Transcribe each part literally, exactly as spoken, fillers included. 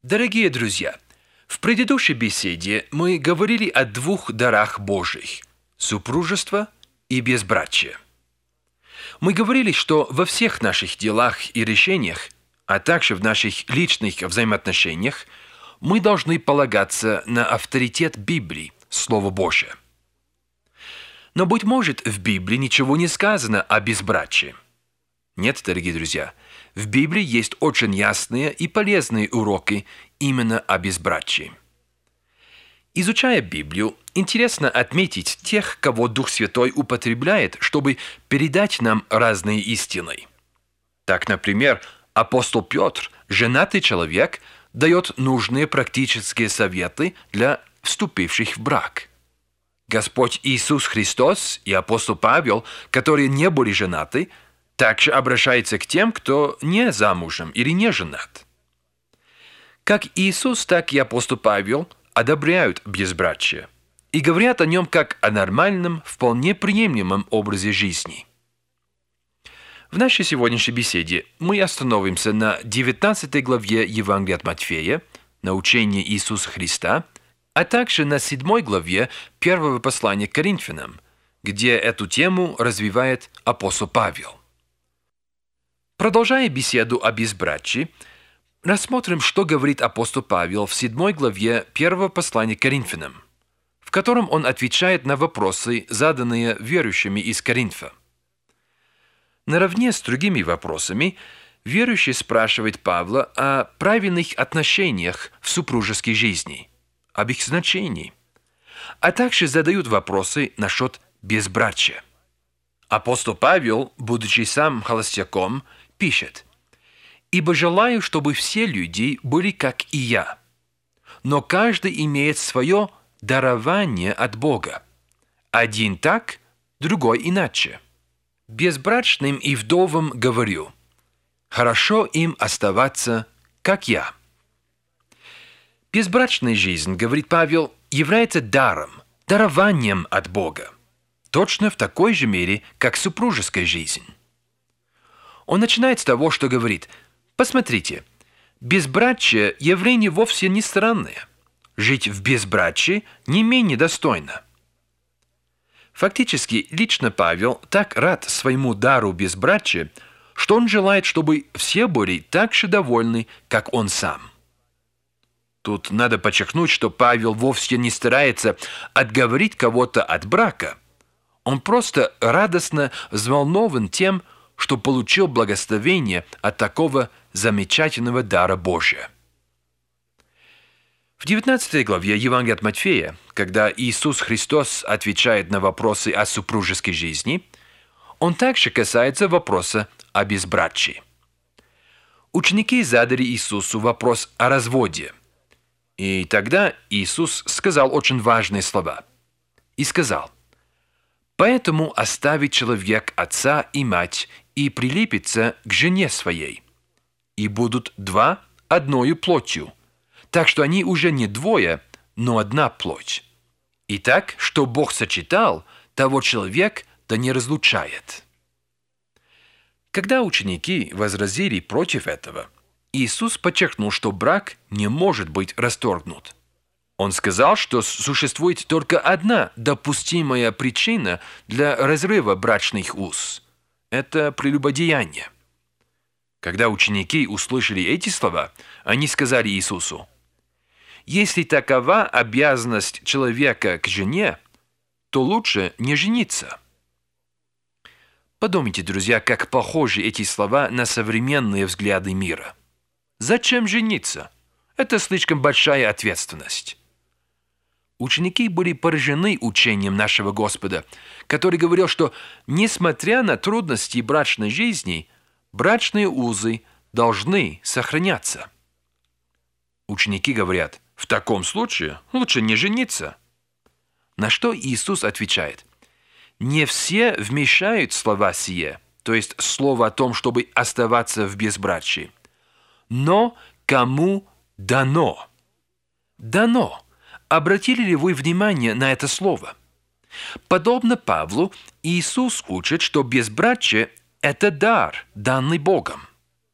Дорогие друзья, в предыдущей беседе мы говорили о двух дарах Божьих – супружество и безбрачие. Мы говорили, что во всех наших делах и решениях, а также в наших личных взаимоотношениях, мы должны полагаться на авторитет Библии, Слово Божие. Но, быть может, в Библии ничего не сказано о безбрачии. Нет, дорогие друзья, в Библии есть очень ясные и полезные уроки именно о безбрачии. Изучая Библию, интересно отметить тех, кого Дух Святой употребляет, чтобы передать нам разные истины. Так, например, апостол Петр, женатый человек, дает нужные практические советы для вступивших в брак. Господь Иисус Христос и апостол Павел, которые не были женаты, также обращается к тем, кто не замужем или не женат. Как Иисус, так и апостол Павел одобряют безбрачие и говорят о нем как о нормальном, вполне приемлемом образе жизни. В нашей сегодняшней беседе мы остановимся на девятнадцатой главе Евангелия от Матфея, на учении Иисуса Христа, а также на седьмой главе первого послания к Коринфянам, где эту тему развивает апостол Павел. Продолжая беседу о безбрачии, рассмотрим, что говорит апостол Павел в седьмой главе первого послания к Коринфянам, в котором он отвечает на вопросы, заданные верующими из Коринфа. Наравне с другими вопросами, верующий спрашивает Павла о правильных отношениях в супружеской жизни, об их значении, а также задают вопросы насчет безбрачия. Апостол Павел, будучи сам холостяком, пишет: «Ибо желаю, чтобы все люди были как и я, но каждый имеет свое дарование от Бога. Один так, другой иначе. Безбрачным и вдовам говорю: хорошо им оставаться, как я». Безбрачная жизнь, говорит Павел, является даром, дарованием от Бога, точно в такой же мере, как супружеская жизнь. Он начинает с того, что говорит: посмотрите, безбрачие – явление вовсе не странное. Жить в безбрачии не менее достойно. Фактически, лично Павел так рад своему дару безбрачия, что он желает, чтобы все были так же довольны, как он сам. Тут надо подчеркнуть, что Павел вовсе не старается отговорить кого-то от брака. Он просто радостно взволнован тем, что получил благословение от такого замечательного дара Божия. В девятнадцатой главе Евангелия от Матфея, когда Иисус Христос отвечает на вопросы о супружеской жизни, он также касается вопроса о безбрачии. Ученики задали Иисусу вопрос о разводе, и тогда Иисус сказал очень важные слова. И сказал: «Поэтому оставит человек отца и мать и прилепится к жене своей, и будут два одною плотью, так что они уже не двое, но одна плоть. Итак, что Бог сочетал, того человек да не разлучает». Когда ученики возразили против этого, Иисус подчеркнул, что брак не может быть расторгнут. Он сказал, что существует только одна допустимая причина для разрыва брачных уз – это прелюбодеяние. Когда ученики услышали эти слова, они сказали Иисусу: «Если такова обязанность человека к жене, то лучше не жениться». Подумайте, друзья, как похожи эти слова на современные взгляды мира. Зачем жениться? Это слишком большая ответственность. Ученики были поражены учением нашего Господа, который говорил, что, несмотря на трудности брачной жизни, брачные узы должны сохраняться. Ученики говорят: в таком случае лучше не жениться. На что Иисус отвечает: не все вмещают слова сие, то есть слово о том, чтобы оставаться в безбрачии, но кому дано. Дано. Обратили ли вы внимание на это слово? Подобно Павлу, Иисус учит, что безбрачие – это дар, данный Богом.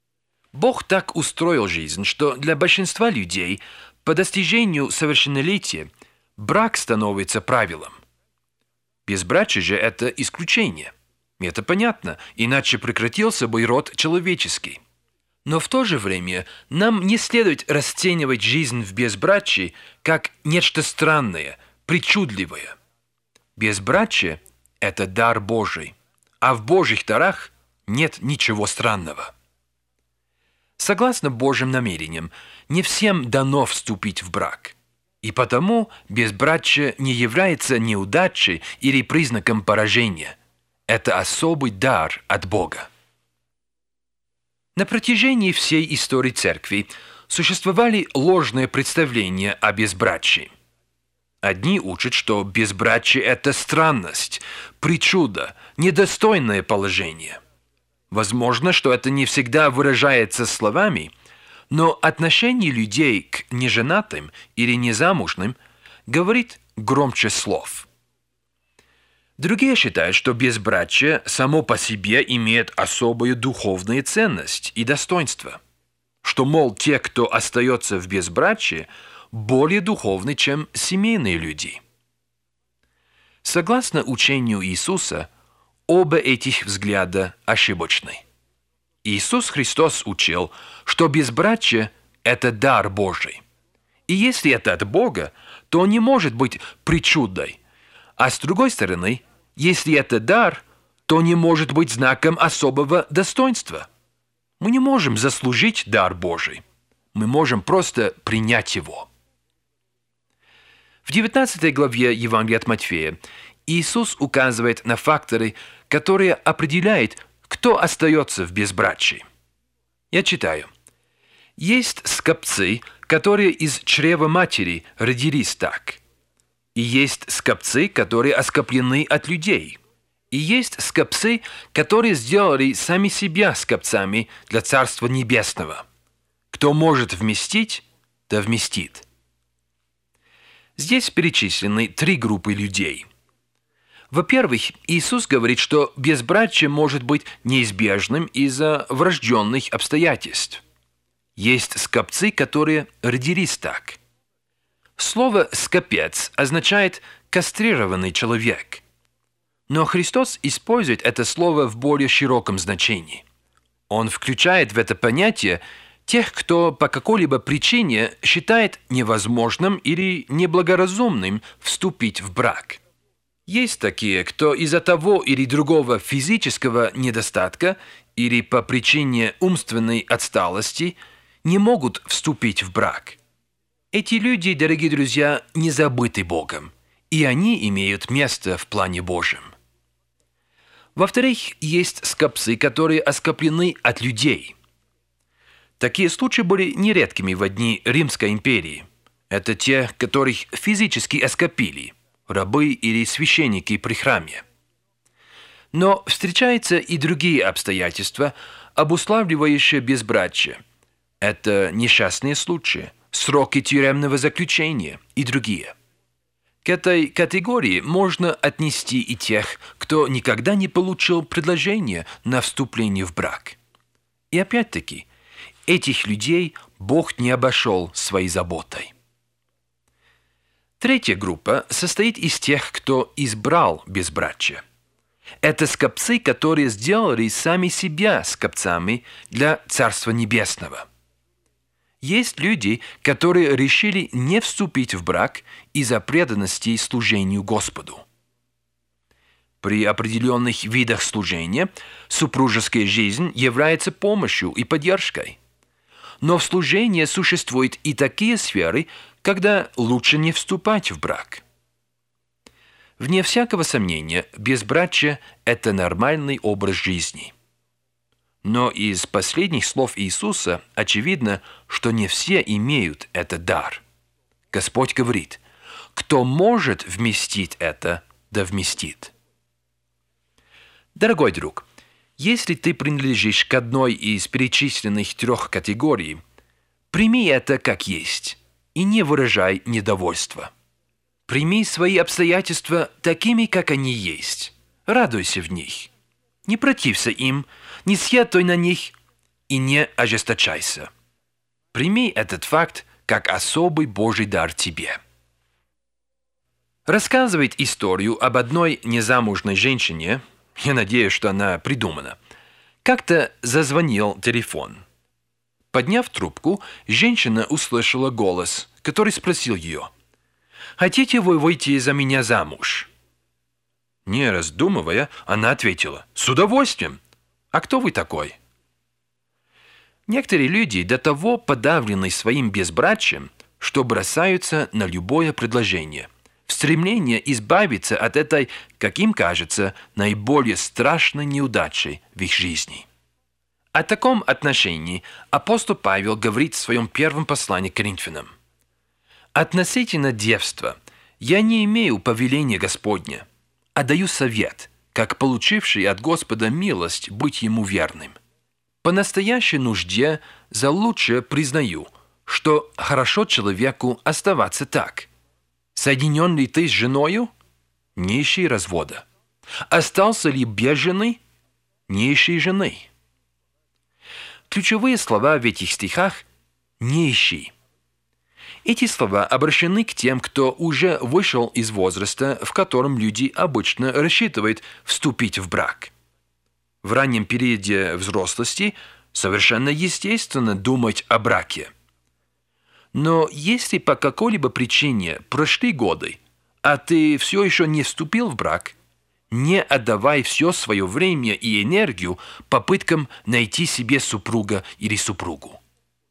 Бог так устроил жизнь, что для большинства людей по достижению совершеннолетия брак становится правилом. Безбрачие же – это исключение. И это понятно, иначе прекратился бы и род человеческий. Но в то же время нам не следует расценивать жизнь в безбрачии как нечто странное, причудливое. Безбрачие – это дар Божий, а в Божьих дарах нет ничего странного. Согласно Божьим намерениям, не всем дано вступить в брак, и потому безбрачие не является неудачей или признаком поражения. Это особый дар от Бога. На протяжении всей истории Церкви существовали ложные представления о безбрачии. Одни учат, что безбрачие – это странность, причуда, недостойное положение. Возможно, что это не всегда выражается словами, но отношение людей к неженатым или незамужным говорит громче слов. Другие считают, что безбрачие само по себе имеет особую духовную ценность и достоинство, что, мол, те, кто остается в безбрачии, более духовны, чем семейные люди. Согласно учению Иисуса, оба этих взгляда ошибочны. Иисус Христос учил, что безбрачие – это дар Божий. И если это от Бога, то он не может быть причудой. А с другой стороны, если это дар, то не может быть знаком особого достоинства. Мы не можем заслужить дар Божий. Мы можем просто принять его. В девятнадцатой главе Евангелия от Матфея Иисус указывает на факторы, которые определяют, кто остается в безбрачии. Я читаю. «Есть скопцы, которые из чрева матери родились так. И есть скопцы, которые оскоплены от людей. И есть скопцы, которые сделали сами себя скопцами для Царства Небесного. Кто может вместить, да вместит». Здесь перечислены три группы людей. Во-первых, Иисус говорит, что безбрачие может быть неизбежным из-за врожденных обстоятельств. Есть скопцы, которые родились так. Слово «скопец» означает «кастрированный человек». Но Христос использует это слово в более широком значении. Он включает в это понятие тех, кто по какой-либо причине считает невозможным или неблагоразумным вступить в брак. Есть такие, кто из-за того или другого физического недостатка или по причине умственной отсталости не могут вступить в брак. Эти люди, дорогие друзья, не забыты Богом, и они имеют место в плане Божьем. Во-вторых, есть скопцы, которые оскоплены от людей. Такие случаи были нередкими в дни Римской империи. Это те, которых физически оскопили, рабы или священники при храме. Но встречаются и другие обстоятельства, обуславливающие безбрачие. Это несчастные случаи, сроки тюремного заключения и другие. К этой категории можно отнести и тех, кто никогда не получил предложение на вступление в брак. И опять-таки, этих людей Бог не обошел своей заботой. Третья группа состоит из тех, кто избрал безбрачие. Это скопцы, которые сделали сами себя скопцами для Царства Небесного. Есть люди, которые решили не вступить в брак из-за преданности служению Господу. При определенных видах служения супружеская жизнь является помощью и поддержкой. Но в служении существуют и такие сферы, когда лучше не вступать в брак. Вне всякого сомнения, безбрачие – это нормальный образ жизни. Но из последних слов Иисуса очевидно, что не все имеют этот дар. Господь говорит: «Кто может вместить это, да вместит». Дорогой друг, если ты принадлежишь к одной из перечисленных трех категорий, прими это как есть и не выражай недовольства. Прими свои обстоятельства такими, как они есть. Радуйся в них. Не протився им, не сетуй на них. и не ожесточайся. Прими этот факт как особый Божий дар тебе. Рассказывает историю об одной незамужной женщине, я надеюсь, что она придумана. Как-то зазвонил телефон. Подняв трубку, женщина услышала голос, который спросил ее: «Хотите вы выйти за меня замуж?» Не раздумывая, она ответила: «С удовольствием. А кто вы такой?» Некоторые люди до того подавлены своим безбрачием, что бросаются на любое предложение, в стремлении избавиться от этой, как им кажется, наиболее страшной неудачи в их жизни. О таком отношении апостол Павел говорит в своем первом послании к Коринфянам: «Относительно девства я не имею повеления Господня, а даю совет, как получивший от Господа милость быть ему верным. По настоящей нужде за лучшее признаю, что хорошо человеку оставаться так. Соединен ли ты с женою? Не ищи развода. Остался ли без жены? Не ищи жены». Ключевые слова в этих стихах «не ищи». Эти слова обращены к тем, кто уже вышел из возраста, в котором люди обычно рассчитывают вступить в брак. В раннем периоде взрослости совершенно естественно думать о браке. Но если по какой-либо причине прошли годы, а ты все еще не вступил в брак, не отдавай все свое время и энергию попыткам найти себе супруга или супругу.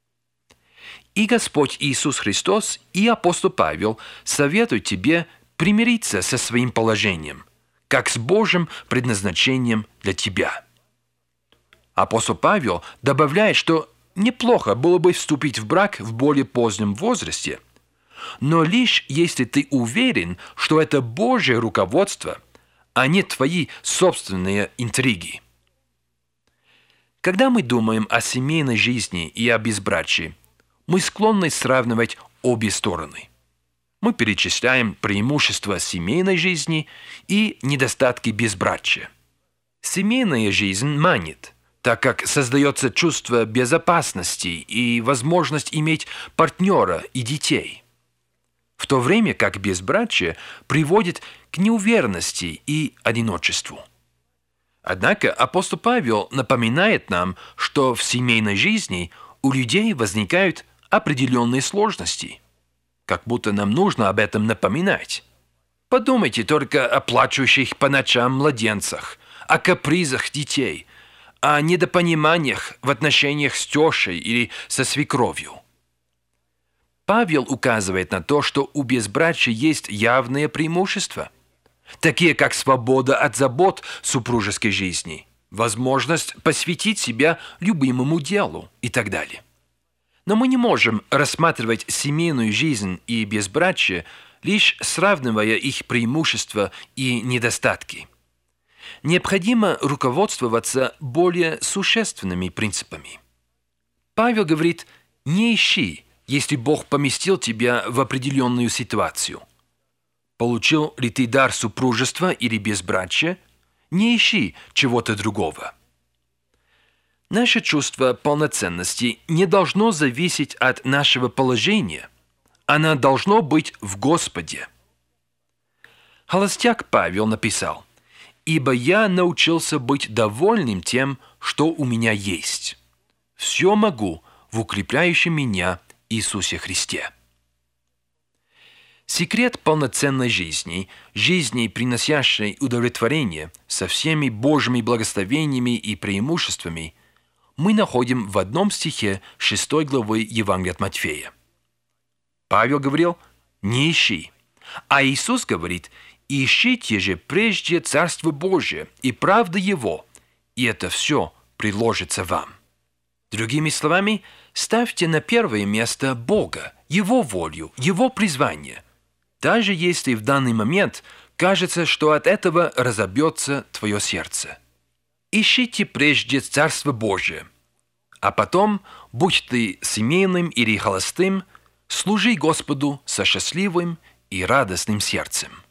И Господь Иисус Христос, и апостол Павел советуют тебе примириться со своим положением, как с Божьим предназначением для тебя. Апостол Павел добавляет, что неплохо было бы вступить в брак в более позднем возрасте, но лишь если ты уверен, что это Божье руководство, а не твои собственные интриги. Когда мы думаем о семейной жизни и о безбрачии, мы склонны сравнивать обе стороны. Мы перечисляем преимущества семейной жизни и недостатки безбрачия. Семейная жизнь манит, так как создается чувство безопасности и возможность иметь партнера и детей, в то время как безбрачие приводит к неуверенности и одиночеству. Однако апостол Павел напоминает нам, что в семейной жизни у людей возникают определенные сложности. Как будто нам нужно об этом напоминать. Подумайте только о плачущих по ночам младенцах, о капризах детей, о недопониманиях в отношениях с тещей или со свекровью. Павел указывает на то, что у безбрачия есть явные преимущества, такие как свобода от забот супружеской жизни, возможность посвятить себя любимому делу и так далее. Но мы не можем рассматривать семейную жизнь и безбрачие, лишь сравнивая их преимущества и недостатки. Необходимо руководствоваться более существенными принципами. Павел говорит: «Не ищи, если Бог поместил тебя в определенную ситуацию. Получил ли ты дар супружества или безбрачия? Не ищи чего-то другого». Наше чувство полноценности не должно зависеть от нашего положения. Оно должно быть в Господе. Холостяк Павел написал: «Ибо я научился быть довольным тем, что у меня есть. Все могу в укрепляющем меня Иисусе Христе». Секрет полноценной жизни, жизни, приносящей удовлетворение со всеми Божьими благословениями и преимуществами, мы находим в одном стихе шестой главы Евангелия от Матфея. Павел говорил: «Не ищи», а Иисус говорит: «Ищите же прежде Царство Божие и правда Его, и это все приложится вам». Другими словами, ставьте на первое место Бога, Его волю, Его призвание, даже если в данный момент кажется, что от этого разобьется твое сердце. Ищите прежде Царство Божие, а потом, будь ты семейным или холостым, служи Господу со счастливым и радостным сердцем.